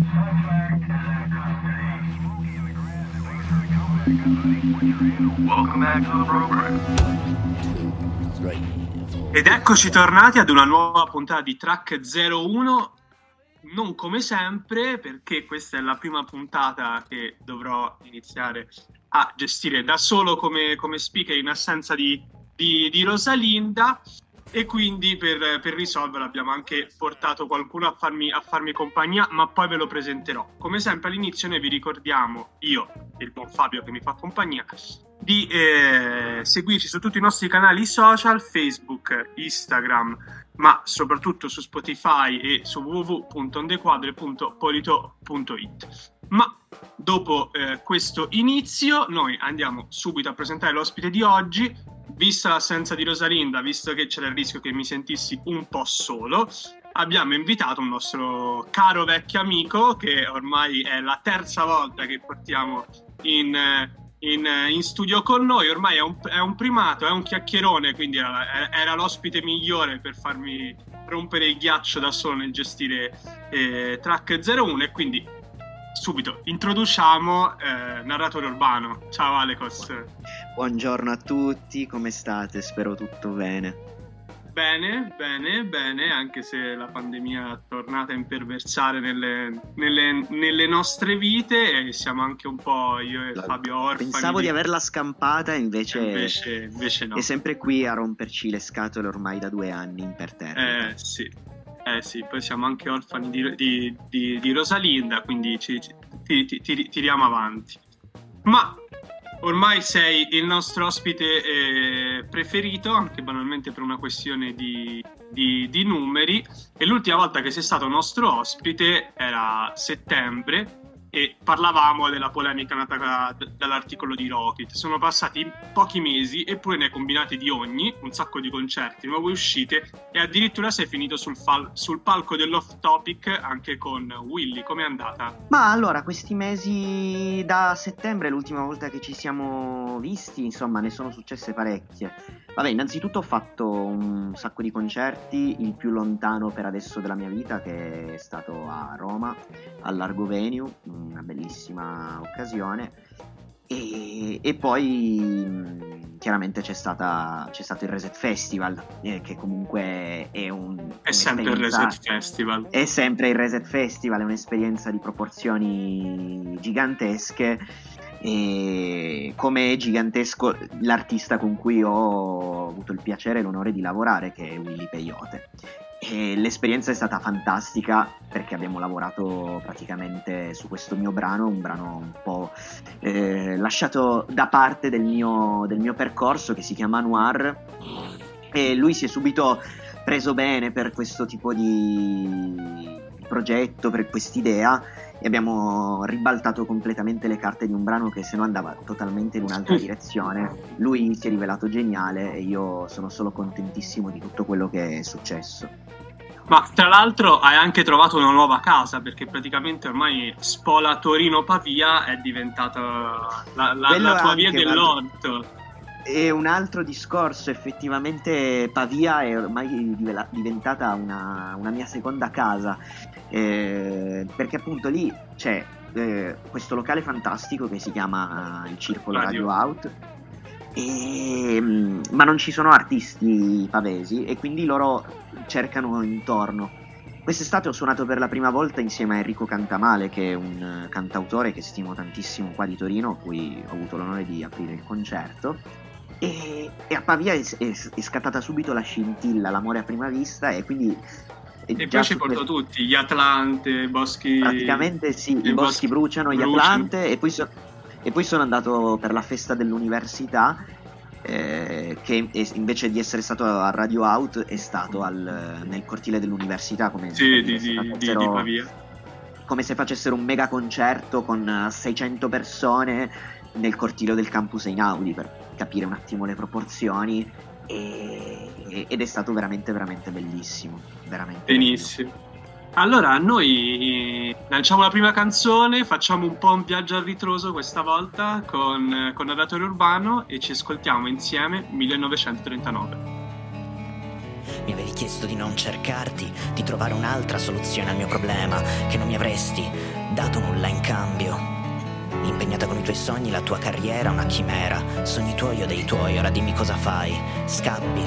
Welcome back to the program. Ed eccoci tornati ad una nuova puntata di Track 01. Non come sempre, perché questa è la prima puntata che dovrò iniziare a gestire da solo come speaker in assenza di Rosalinda, e quindi per risolverlo abbiamo anche portato qualcuno a farmi compagnia, ma poi ve lo presenterò. Come sempre all'inizio noi vi ricordiamo, io e il buon Fabio che mi fa compagnia, di seguirci su tutti i nostri canali social, Facebook, Instagram, ma soprattutto su Spotify e su www.ondequadre.polito.it. Ma dopo questo inizio noi andiamo subito a presentare l'ospite di oggi. Vista l'assenza di Rosalinda, visto che c'era il rischio che mi sentissi un po' solo, abbiamo invitato un nostro caro vecchio amico, che ormai è la terza volta che portiamo in studio con noi. Ormai è un primato, è un chiacchierone, quindi era l'ospite migliore per farmi rompere il ghiaccio da solo nel gestire Track 01, e quindi subito introduciamo Narratore Urbano. Ciao Alecos. Buongiorno a tutti, come state? Spero tutto bene. Bene, anche se la pandemia è tornata a imperversare nelle nostre vite, e siamo anche un po', io e Fabio, orfani. Pensavo di averla scampata, invece no. È sempre qui a romperci le scatole ormai da 2 anni imperterrite. Sì, poi siamo anche orfani di Rosalinda, quindi tiriamo avanti. Ma ormai sei il nostro ospite preferito, anche banalmente per una questione di numeri, e l'ultima volta che sei stato nostro ospite era settembre, e parlavamo della polemica nata dall'articolo di Rocket. Sono passati pochi mesi, eppure ne hai combinati di ogni, un sacco di concerti, nuove uscite, e addirittura sei finito sul palco dell'Off Topic anche con Willy. Com'è andata? Ma allora, questi mesi da settembre, l'ultima volta che ci siamo visti, insomma, ne sono successe parecchie. Vabbè, innanzitutto ho fatto un sacco di concerti, il più lontano per adesso della mia vita, che è stato a Roma, al Largo Venue, una bellissima occasione, e poi chiaramente c'è stato il Reset Festival, che comunque è sempre il Reset Festival. È sempre il Reset Festival, è un'esperienza di proporzioni gigantesche, e come è gigantesco l'artista con cui ho avuto il piacere e l'onore di lavorare, che è Willy Peyote. E l'esperienza è stata fantastica, perché abbiamo lavorato praticamente su questo mio brano, un brano un po' lasciato da parte del mio percorso, che si chiama Noir, e lui si è subito preso bene per questo tipo di progetto, per quest'idea, e abbiamo ribaltato completamente le carte di un brano che se no andava totalmente in un'altra direzione. Lui si è rivelato geniale e io sono solo contentissimo di tutto quello che è successo. Ma tra l'altro hai anche trovato una nuova casa, perché praticamente ormai Spola Torino-Pavia è diventata la tua via dell'orto. È un altro discorso, effettivamente Pavia è ormai diventata una mia seconda casa, perché appunto lì c'è questo locale fantastico che si chiama il Circolo Radio Out, ma non ci sono artisti pavesi, e quindi loro cercano intorno. Quest'estate ho suonato per la prima volta insieme a Enrico Cantamale, che è un cantautore che stimo tantissimo qua di Torino, a cui ho avuto l'onore di aprire il concerto. E a Pavia è scattata subito la scintilla, l'amore a prima vista, e quindi e poi ci portò tutti, gli Atlante, i boschi. Praticamente sì, i boschi bruciano, gli Atlante, e poi sono andato per la festa dell'università, che invece di essere stato a Radio Out è stato nel cortile dell'università, come di Pavia, come se facessero un mega concerto con 600 persone nel cortile del campus Einaudi, per capire un attimo le proporzioni, ed è stato veramente veramente bellissimo, veramente benissimo. Allora noi lanciamo la prima canzone, facciamo un po' un viaggio a ritroso questa volta con Narratore Urbano, e ci ascoltiamo insieme 1939. Mi avevi chiesto di non cercarti, di trovare un'altra soluzione al mio problema, che non mi avresti dato nulla in cambio. Impegnata con i tuoi sogni, la tua carriera una chimera. Sogni tuoi o dei tuoi, ora dimmi cosa fai. Scappi.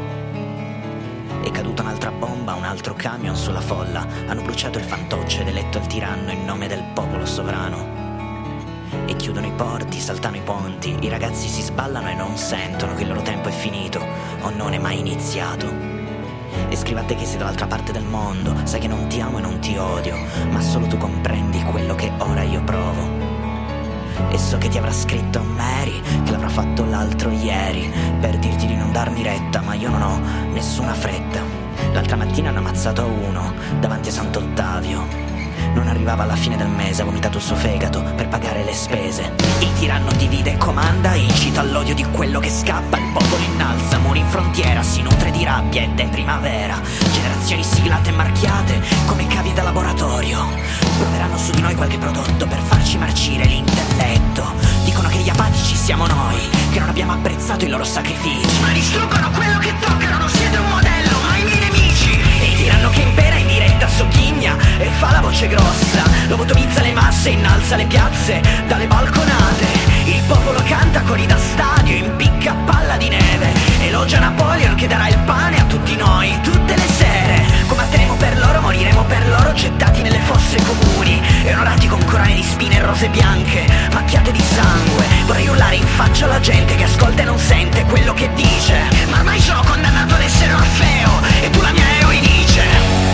È caduta un'altra bomba, un altro camion sulla folla. Hanno bruciato il fantoccio ed eletto il tiranno in nome del popolo sovrano. E chiudono i porti, saltano i ponti. I ragazzi si sballano e non sentono che il loro tempo è finito o non è mai iniziato. E scrivo a te che sei dall'altra parte del mondo. Sai che non ti amo e non ti odio, ma solo tu comprendi quello che ora io provo. E so che ti avrà scritto Mary, che l'avrà fatto l'altro ieri, per dirti di non darmi retta, ma io non ho nessuna fretta. L'altra mattina hanno ammazzato uno davanti a Sant'Ottavio. Non arrivava alla fine del mese, ha vomitato il suo fegato per pagare le spese. Il tiranno divide e comanda, incita all'odio di quello che scappa. Il popolo innalza muri in frontiera, si nutre di rabbia ed è primavera. Generazioni siglate e marchiate come cavie da laboratorio. Proveranno su di noi qualche prodotto per farci marcire l'intelletto. Dicono che gli apatici siamo noi, che non abbiamo apprezzato i loro sacrifici. Ma distruggono quello che toccano, non siete un modello, ma i miei nemici. E il tiranno che impera in diretta sogghigna e fa la voce grossa. Lobotomizza le masse, innalza le piazze dalle balconate. Il popolo canta cori da stadio, impicca a palla di neve. Elogia Napoleon che darà il pane a tutti noi tutte le sere. Combatteremo per loro, moriremo per loro, gettati nelle fosse comuni e onorati con corone di spine e rose bianche macchiate di sangue. Vorrei urlare in faccia alla gente che ascolta e non sente quello che dice. Ma ormai sono condannato ad essere Orfeo e tu la mia Euridice.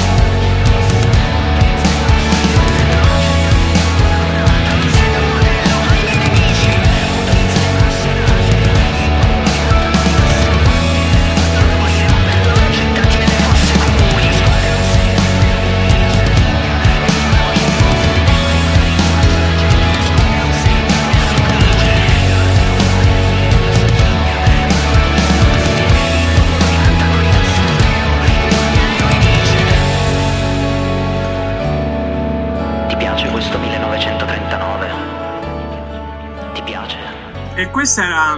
E questo era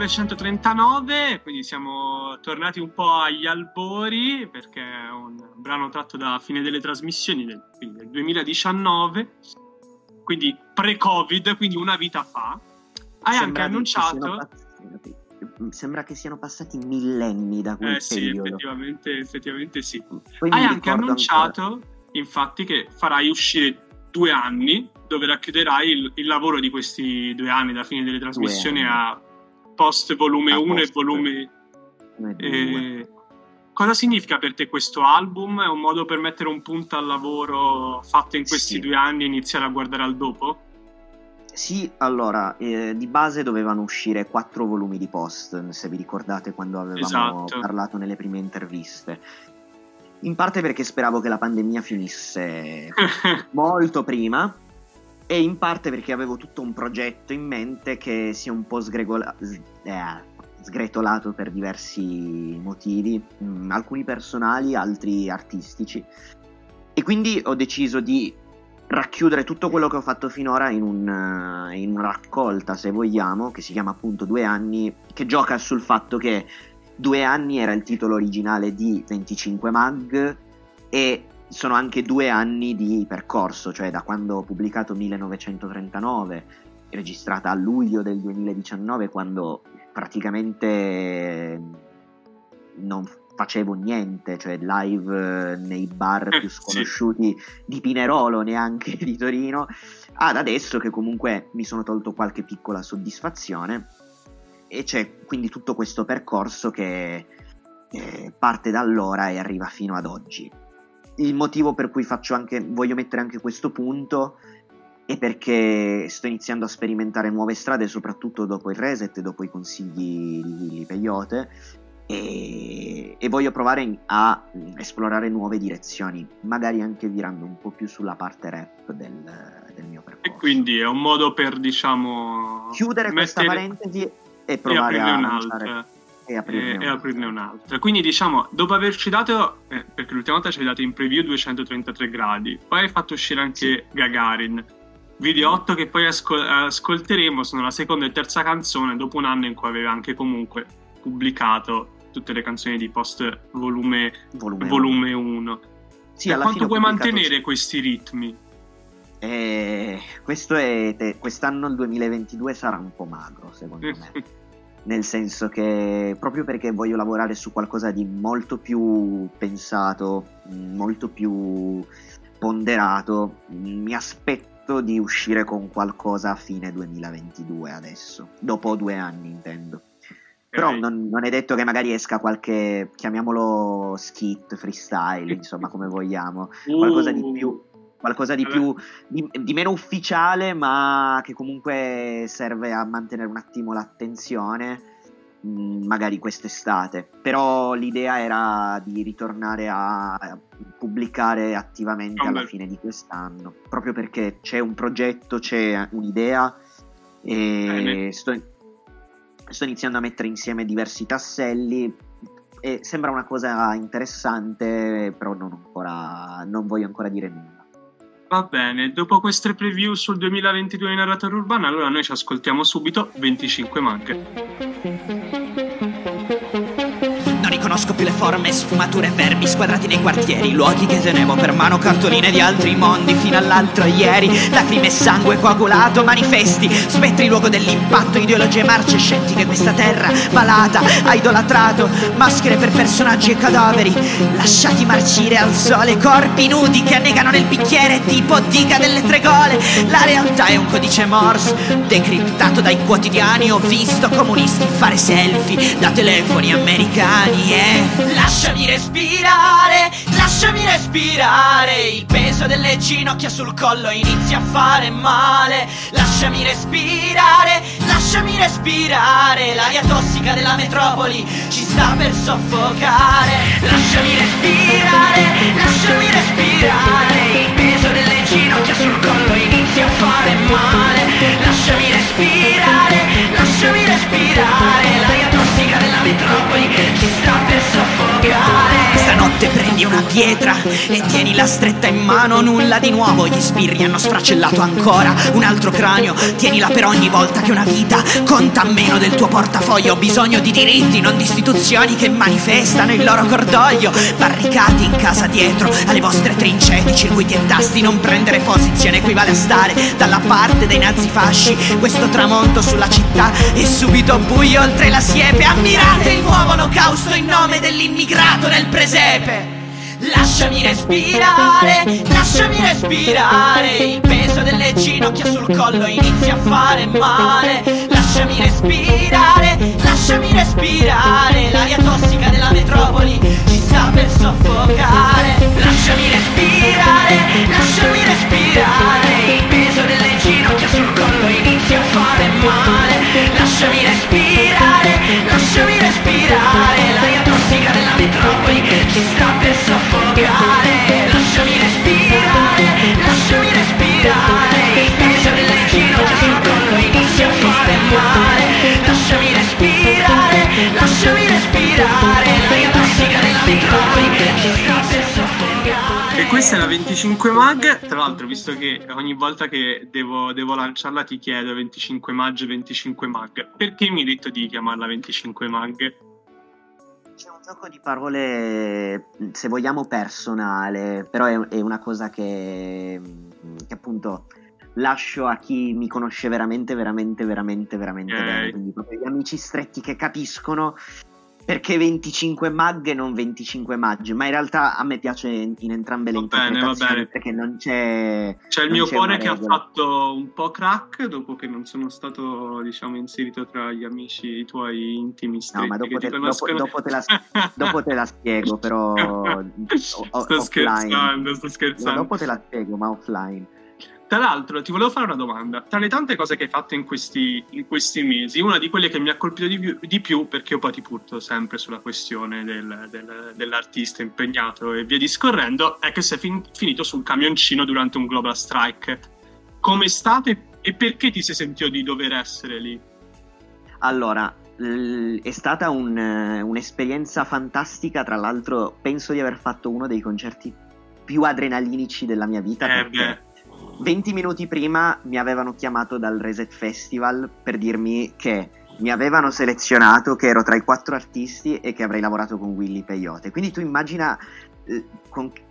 1939, quindi siamo tornati un po' agli albori, perché è un brano tratto da Fine delle trasmissioni quindi del 2019, quindi pre-Covid, quindi una vita fa. Hai anche annunciato... Sembra che siano passati millenni da quel periodo. Effettivamente sì. Poi hai anche annunciato, infatti, che farai uscire 2 anni, dove racchiuderai il lavoro di questi 2 anni, da Fine delle trasmissioni a post volume 1 e volume 2. Cosa significa per te questo album? È un modo per mettere un punto al lavoro fatto in questi 2 anni e iniziare a guardare al dopo? Sì, allora, di base dovevano uscire 4 volumi di post, se vi ricordate quando avevamo parlato nelle prime interviste. In parte perché speravo che la pandemia finisse molto prima, e in parte perché avevo tutto un progetto in mente che si è un po' sgretolato per diversi motivi, alcuni personali, altri artistici, e quindi ho deciso di racchiudere tutto quello che ho fatto finora in una raccolta, se vogliamo, che si chiama appunto 2 anni, che gioca sul fatto che 2 anni era il titolo originale di 25 Mag, e sono anche 2 anni di percorso, cioè da quando ho pubblicato 1939, registrata a luglio del 2019, quando praticamente non facevo niente, cioè live nei bar più sconosciuti di Pinerolo, neanche di Torino, ad adesso che comunque mi sono tolto qualche piccola soddisfazione, e c'è quindi tutto questo percorso che parte da allora e arriva fino ad oggi. Il motivo per cui voglio mettere anche questo punto è perché sto iniziando a sperimentare nuove strade, soprattutto dopo il reset e dopo i consigli di Willy Peyote, e voglio provare a esplorare nuove direzioni, magari anche virando un po' più sulla parte rap del mio percorso. E quindi è un modo per, diciamo, chiudere questa parentesi e provare a un'altra. E aprirne un'altra. Quindi, diciamo, dopo averci dato, perché l'ultima volta ci hai dato in preview 233 gradi, poi hai fatto uscire anche Gagarin, Video 8, che poi ascolteremo, sono la seconda e terza canzone dopo un anno in cui aveva anche comunque pubblicato tutte le canzoni di post volume 1. Sì, alla quanto fine puoi ho pubblicato... mantenere questi ritmi? Quest'anno, il 2022, sarà un po' magro, secondo me. Nel senso che, proprio perché voglio lavorare su qualcosa di molto più pensato, molto più ponderato, mi aspetto di uscire con qualcosa a fine 2022 adesso, dopo 2 anni intendo. Però non è detto che magari esca qualche, chiamiamolo skit, freestyle, insomma, come vogliamo, qualcosa di più, di meno ufficiale, ma che comunque serve a mantenere un attimo l'attenzione, magari quest'estate. Però l'idea era di ritornare a pubblicare attivamente alla fine di quest'anno, proprio perché c'è un progetto, c'è un'idea e sto iniziando a mettere insieme diversi tasselli e sembra una cosa interessante, però non voglio ancora dire nulla. Va bene, dopo queste preview sul 2022 di Narratore Urbano, allora noi ci ascoltiamo subito 25 Mag. Non riconosco più le forme, sfumature, verbi squadrati nei quartieri, luoghi che tenevo per mano, cartoline di altri mondi fino all'altro ieri, lacrime e sangue coagulato, manifesti, spettri luogo dell'impatto, ideologie marcescenti che questa terra malata ha idolatrato, maschere per personaggi e cadaveri lasciati marcire al sole, corpi nudi che annegano nel bicchiere tipo diga delle 3 gole. La realtà è un codice Morse decriptato dai quotidiani, ho visto comunisti fare selfie da telefoni americani. Lasciami respirare, il peso delle ginocchia sul collo inizia a fare male. Lasciami respirare, l'aria tossica della metropoli ci sta per soffocare. Lasciami respirare, il peso delle ginocchia sul collo inizia a fare male. Lasciami respirare, l'aria tossica della metropoli ci sta per soffocare. Stanotte prendi una pietra e tienila stretta in mano, nulla di nuovo, gli sbirri hanno sfracellato ancora un altro cranio, tienila per ogni volta che una vita conta meno del tuo portafoglio. Ho bisogno di diritti, non di istituzioni che manifestano il loro cordoglio. Barricati in casa dietro alle vostre trincee di circuiti e tasti, non prendere posizione equivale a stare dalla parte dei nazifasci. Questo tramonto sulla città è subito buio oltre la siepe, ammirate il nuovo olocausto in nome dell'immigrato nel presepe. Lasciami respirare, il peso delle ginocchia sul collo inizia a fare male. Lasciami respirare, l'aria tossica della metropoli ci sta per soffocare. Lasciami respirare, il peso delle ginocchia sul collo inizia a fare male. Lasciami respirare, l'aria tossica della metropoli ci sta per soffocare. Lasciami respirare, il peso delle ginocchia sul collo inizia a fare male. Lasciami respirare, l'aria tossica della metropoli ci sta per soffocare. E questa è la 25 Mag, tra l'altro, visto che ogni volta che devo lanciarla ti chiedo 25 Mag, perché mi hai detto di chiamarla 25 Mag? C'è un gioco di parole, se vogliamo, personale, però è una cosa che appunto lascio a chi mi conosce veramente bene, quindi proprio gli amici stretti che capiscono perché 25 Mag e non 25 Maggi, ma in realtà a me piace in entrambe le interpretazioni, perché non c'è il mio cuore che ha fatto un po' crack dopo che non sono stato, diciamo, inserito tra gli amici tuoi intimi stretti. No, ma dopo te la spiego, però sto scherzando. No, dopo te la spiego, ma offline. Tra l'altro ti volevo fare una domanda. Tra le tante cose che hai fatto in questi mesi, una di quelle che mi ha colpito di più, perché io poi ti porto sempre sulla questione dell'artista impegnato e via discorrendo, è che sei finito sul camioncino durante un Global Strike. Com'è stato e perché ti sei sentito di dover essere lì? Allora, è stata un'esperienza fantastica. Tra l'altro penso di aver fatto uno dei concerti più adrenalinici della mia vita, perché 20 minuti prima mi avevano chiamato dal Reset Festival per dirmi che mi avevano selezionato, che ero tra i 4 artisti e che avrei lavorato con Willy Peyote. Quindi tu immagina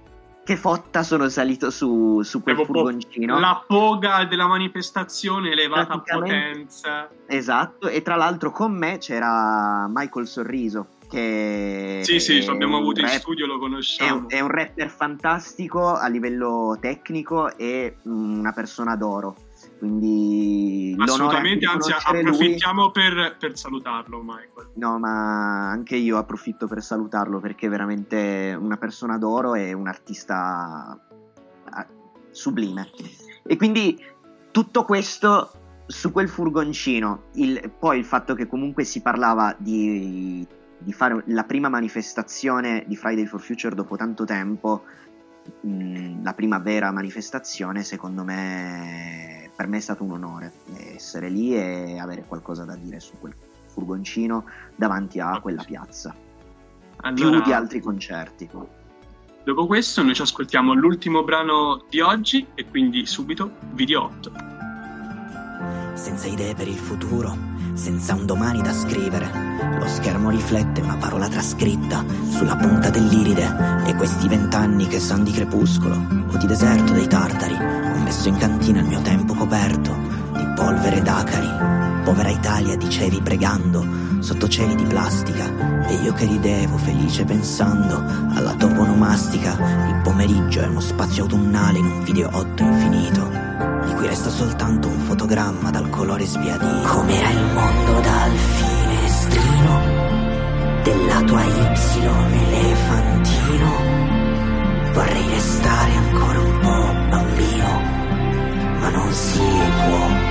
che fotta sono salito su quel furgoncino. La poga della manifestazione elevata a potenza. Esatto, e tra l'altro con me c'era Michael Sorriso, che sì, lo abbiamo avuto in studio, lo conosciamo. È un rapper fantastico a livello tecnico e una persona d'oro. Quindi assolutamente, anzi approfittiamo per salutarlo, Michael. No, ma anche io approfitto per salutarlo, perché è veramente una persona d'oro e un artista sublime. E quindi tutto questo su quel furgoncino, poi il fatto che comunque si parlava di fare la prima manifestazione di Friday for Future dopo tanto tempo, la prima vera manifestazione, secondo me, per me è stato un onore essere lì e avere qualcosa da dire su quel furgoncino davanti a quella piazza, più di altri concerti. Dopo questo noi ci ascoltiamo l'ultimo brano di oggi e quindi subito Video 8. Senza idee per il futuro, senza un domani da scrivere, lo schermo riflette una parola trascritta sulla punta dell'iride, e questi 20 anni che san di crepuscolo o di deserto dei tartari ho messo in cantina il mio tempo coperto di polvere d'acari. Povera Italia, dicevi pregando sotto cieli di plastica, e io che ridevo felice pensando alla toponomastica. Il pomeriggio è uno spazio autunnale in un video 8 infinito, di cui resta soltanto un fotogramma dal colore sbiadito. Com'era il mondo dal finestrino della tua Y elefantino, vorrei restare ancora un po' bambino, ma non si può.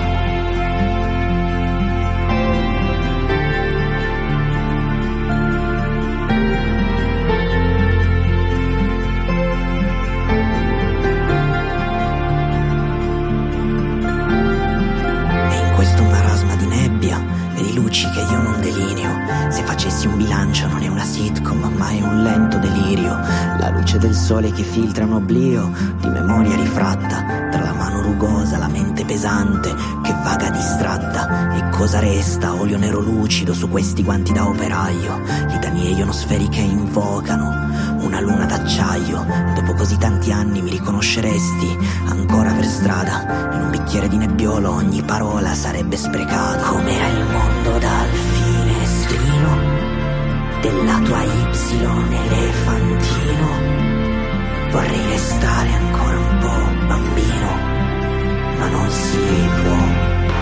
E di luci che io non delineo, se facessi un bilancio non è una sitcom ma è un lento delirio. La luce del sole che filtra un oblio di memoria rifratta, tra la mano rugosa, la mente pesante che vaga distratta. E cosa resta? Olio nero lucido su questi guanti da operaio, litanie ionosferiche invocano una luna d'acciaio. Dopo così tanti anni mi riconosceresti ancora per strada, in un bicchiere di nebbiolo ogni parola sarebbe sprecata. Com'era il mondo dal finestrino della tua Y elefantino, vorrei restare ancora un po' bambino, ma non si può.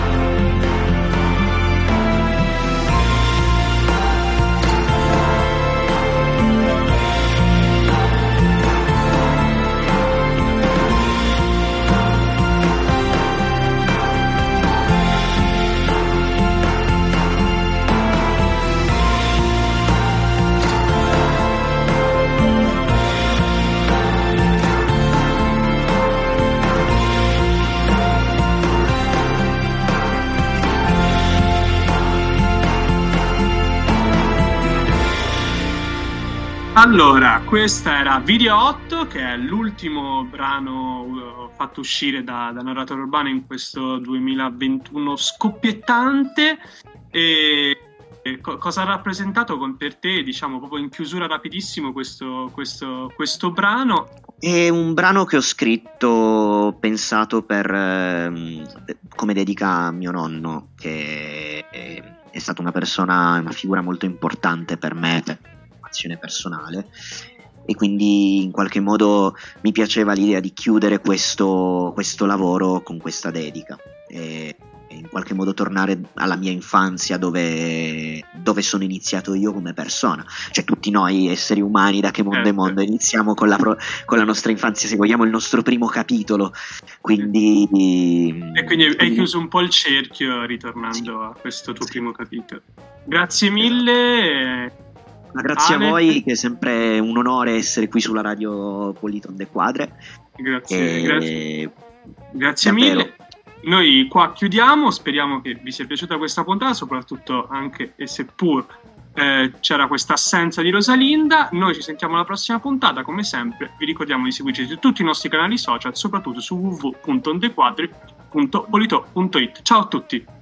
Allora, questa era Video 8, che è l'ultimo brano fatto uscire da Narratore Urbano in questo 2021 scoppiettante. E cosa ha rappresentato per te, diciamo, proprio in chiusura rapidissimo questo brano? È un brano che ho scritto, pensato come dedica a mio nonno, che è stata una figura molto importante per me, personale, e quindi in qualche modo mi piaceva l'idea di chiudere questo lavoro con questa dedica e in qualche modo tornare alla mia infanzia, dove sono iniziato io come persona. Cioè tutti noi esseri umani, da che mondo è mondo, iniziamo con la nostra infanzia, se vogliamo il nostro primo capitolo, quindi hai chiuso un po' il cerchio ritornando a questo tuo primo capitolo. Grazie mille. Ma grazie a voi, che è sempre un onore essere qui sulla radio Politon de Quadre. Grazie mille. Noi qua chiudiamo, speriamo che vi sia piaciuta questa puntata, soprattutto anche e seppur c'era questa assenza di Rosalinda. Noi ci sentiamo alla prossima puntata, come sempre vi ricordiamo di seguirci su tutti i nostri canali social, soprattutto su www.ondequadri.polito.it. Ciao a tutti.